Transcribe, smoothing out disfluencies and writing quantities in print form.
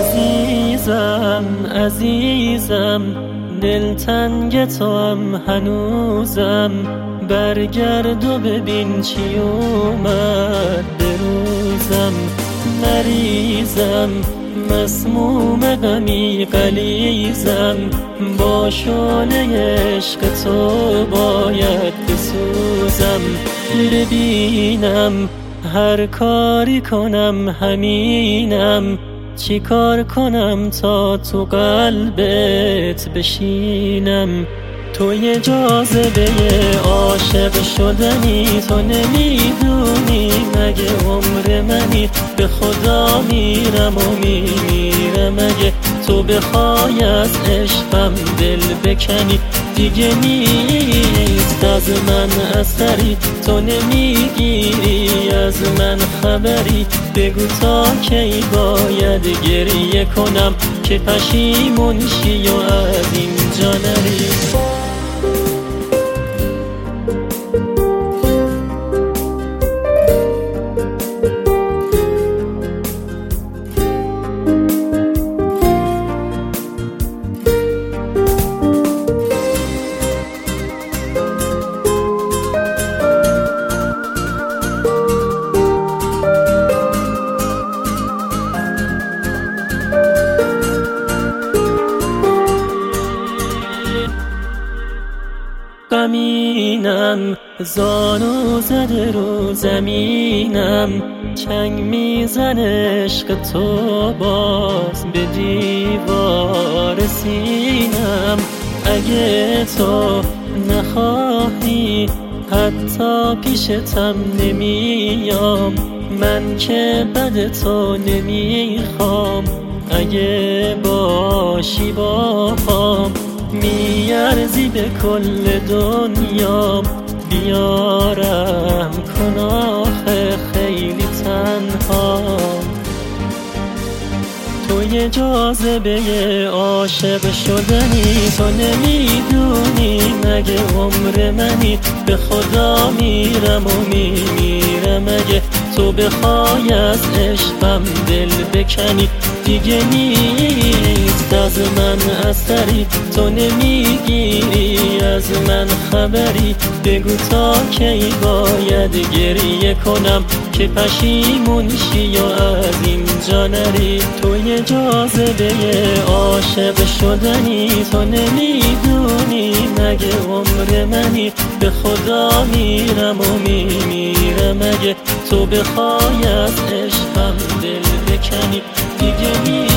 عزیزم عزیزم دلتنگ توام هنوزم، برگرد و ببین چی اومد به روزم. مریضم مسموم غمی غلیظم، با شعله عشق تو باید بسوزم. ببینم هر کاری کنم همینم، چی کار کنم تا تو قلبت بشینم. تو یه جاذبه عاشق شدنی، تو نمیدونی مگه عمر منی. به خدا میرم و میمیرم اگه تو بخوای از عشقم دل بکنی. دیگه نیست از من اثری، تو نمیگیری از من خبری. بگو تا کی باید گریه کنم که پشیمون شی و از اینجا نری. غمینم زانو زده رو زمینم، چنگ میزنه عشق تو باز به دیوار سینم. اگه تو نخواهی حتی پیشتم نمیام، من که بد تو نمیخوام. اگه باشی باهام میارزی به کل دنیا، بیارم کن آخه خیلی تنها. تو یه جاذبه عاشق شدنی، تو نمیدونی مگه عمر منی. به خدا میرم و میمیرم اگه تو بخوای از عشقم دل بکنی. دیگه نیست از من اثری، تو نمیگیری از من خبری. بگو تا کی باید گریه کنم که پشیمون شی و از اینجا نری. تو یه جاذبه عاشق شدنی، تو نمیدونی مگه عمر منی. به خدا میرم و میمیرم اگه تو بخوای از عشقم دل بکنی. دیگه